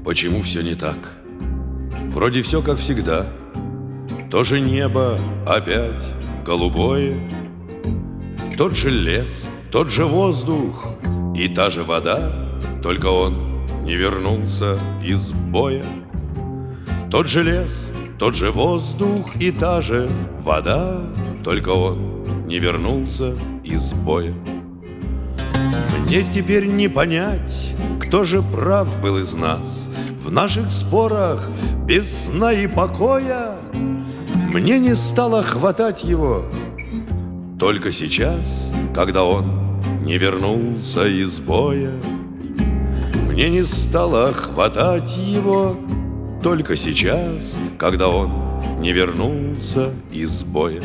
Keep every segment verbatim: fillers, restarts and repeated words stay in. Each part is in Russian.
почему все не так? Вроде все как всегда. То же небо опять голубое, тот же лес, тот же воздух и та же вода, только он не вернулся из боя. Тот же лес, тот же воздух и та же вода, только он не вернулся из боя. Мне теперь не понять, кто же прав был из нас в наших спорах без сна и покоя. Мне не стало хватать его только сейчас, когда он не вернулся из боя. Мне не стало хватать его только сейчас, когда он не вернулся из боя.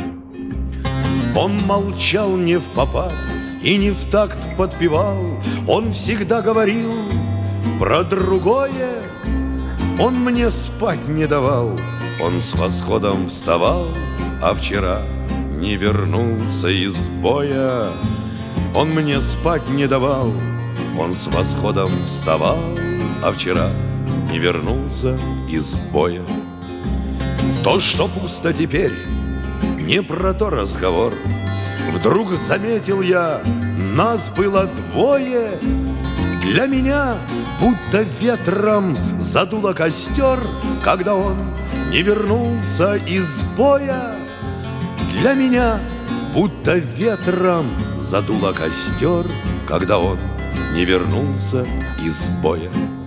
Он молчал не впопад и не в такт подпевал, он всегда говорил про другое. Он мне спать не давал, он с восходом вставал, а вчера не вернулся из боя. Он мне спать не давал, он с восходом вставал, а вчера не вернулся из боя. То, что пусто теперь, не про то разговор. Вдруг заметил я, нас было двое. Для меня будто ветром задуло костер, когда он не вернулся из боя. Для меня будто ветром задуло костер, когда он не вернулся из боя.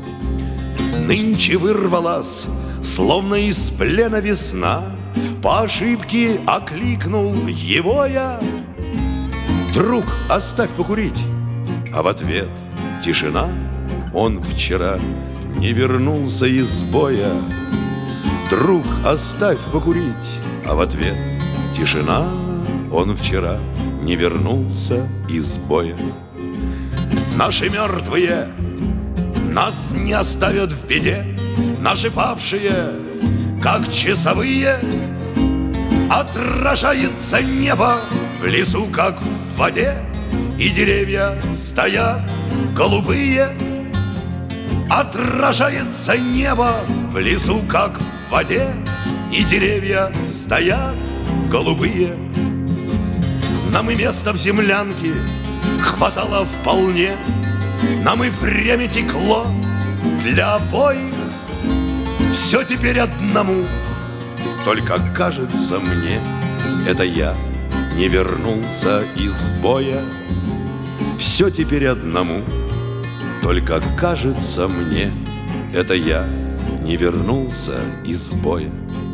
Нынче вырвалась, словно из плена весна, по ошибке окликнул его я: «Друг, оставь покурить!» А в ответ тишина. Он вчера не вернулся из боя. «Друг, оставь покурить!» А в ответ тишина. Он вчера не вернулся из боя. Наши мертвые нас не оставят в беде, наши павшие, как часовые. Отражается небо в лесу, как в воде, и деревья стоят голубые. Отражается небо в лесу, как в воде, и деревья стоят голубые. Нам и места в землянке хватало вполне, нам и время текло для обоих. Все теперь одному, только кажется мне, это я не вернулся из боя. Все теперь одному, только кажется мне, это я не вернулся из боя.